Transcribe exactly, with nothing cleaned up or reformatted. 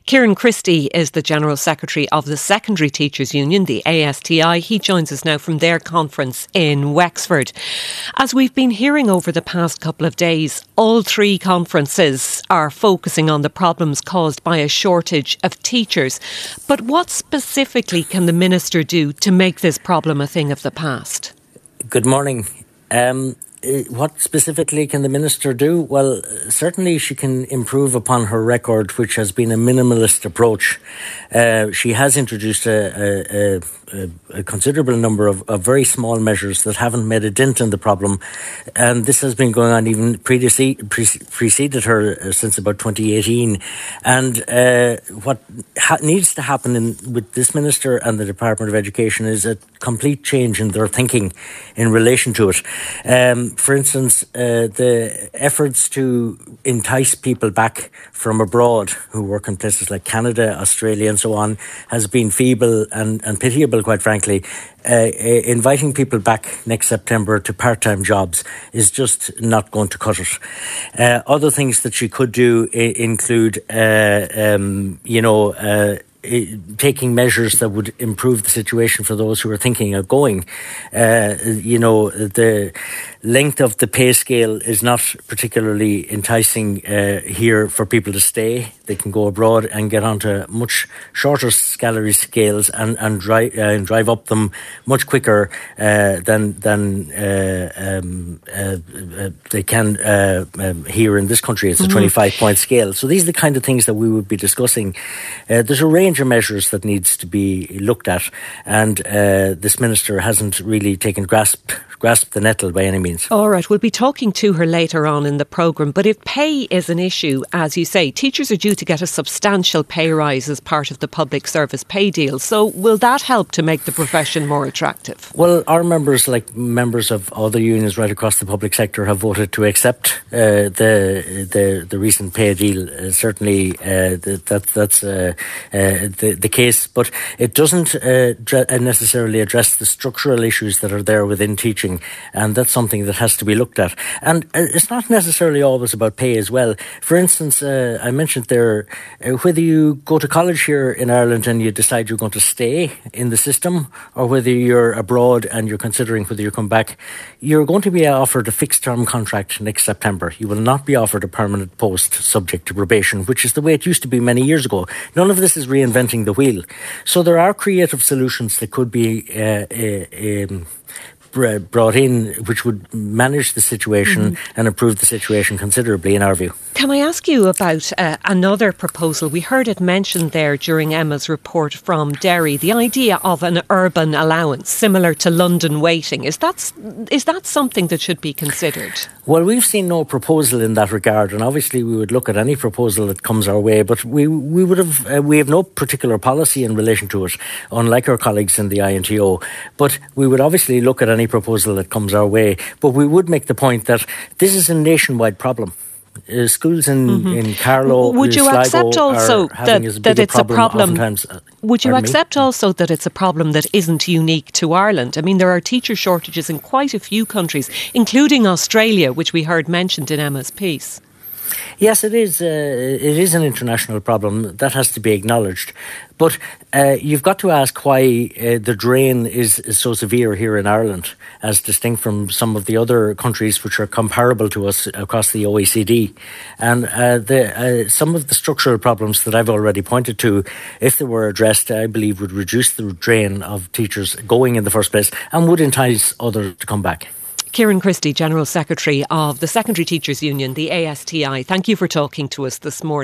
Kieran Christie is the General Secretary of the Secondary Teachers Union, the A S T I. He joins us now from their conference in Wexford. As we've been hearing over the past couple of days, all three conferences are focusing on the problems caused by a shortage of teachers. But what specifically can the Minister do to make this problem a thing of the past? Good morning. Um, what specifically can the Minister do? Well, certainly she can improve upon her record, which has been a minimalist approach. Uh, she has introduced a, a, a, a considerable number of, of very small measures that haven't made a dent in the problem. And this has been going on even preceded, preceded her since about twenty eighteen. And uh, what ha- needs to happen in, with this Minister and the Department of Education is a complete change in their thinking in relation to it. Um, for instance, uh, the efforts to entice people back from abroad who work in places like Canada, Australia and so on has been feeble and, and pitiable, quite frankly. Uh, inviting people back next September to part-time jobs is just not going to cut it. Uh, other things that she could do I- include, uh, um, you know, uh, taking measures that would improve the situation for those who are thinking of going. Uh, you know, the length of the pay scale is not particularly enticing uh, here for people to stay. They can go abroad and get onto much shorter salary scales and, and, drive, uh, and drive up them much quicker uh, than than uh, um, uh, uh, they can uh, um, here in this country. It's a twenty-five point scale. So these are the kind of things that we would be discussing. Uh, there's a range of measures that needs to be looked at, and uh, this Minister hasn't really taken grasp grasp the nettle by any means. All right, we'll be talking to her later on in the programme, but if pay is an issue, as you say, teachers are due to get a substantial pay rise as part of the public service pay deal. So will that help to make the profession more attractive? Well, our members, like members of other unions right across the public sector, have voted to accept uh, the, the the recent pay deal. Uh, certainly uh, that that's uh, uh, the, the case, but it doesn't uh, necessarily address the structural issues that are there within teaching. And that's something that has to be looked at. And it's not necessarily always about pay as well. For instance, uh, I mentioned there, uh, whether you go to college here in Ireland and you decide you're going to stay in the system, or whether you're abroad and you're considering whether you come back, you're going to be offered a fixed term contract next September. You will not be offered a permanent post subject to probation, which is the way it used to be many years ago. None of this is reinventing the wheel. So there are creative solutions that could be uh, uh, um, brought in, which would manage the situation mm-hmm. and improve the situation considerably, in our view. Can I ask you about uh, another proposal? We heard it mentioned there during Emma's report from Derry, the idea of an urban allowance similar to London waiting. Is that, is that something that should be considered? Well, we've seen no proposal in that regard, and obviously we would look at any proposal that comes our way, but we we would have uh, we have no particular policy in relation to it, unlike our colleagues in the I N T O. But we would obviously look at any proposal that comes our way. But we would make the point that this is a nationwide problem. Uh, schools in, mm-hmm. in Carlow, would you Sligo accept also that, that it's problem a problem? Uh, would you accept me? also that it's a problem that isn't unique to Ireland? I mean, there are teacher shortages in quite a few countries, including Australia, which we heard mentioned in Emma's piece. Yes, it is. Uh, it is an international problem that has to be acknowledged. But uh, you've got to ask why uh, the drain is, is so severe here in Ireland, as distinct from some of the other countries which are comparable to us across the O E C D. And uh, the, uh, some of the structural problems that I've already pointed to, if they were addressed, I believe would reduce the drain of teachers going in the first place and would entice others to come back. Kieran Christie, General Secretary of the Secondary Teachers Union, the A S T I. Thank you for talking to us this morning.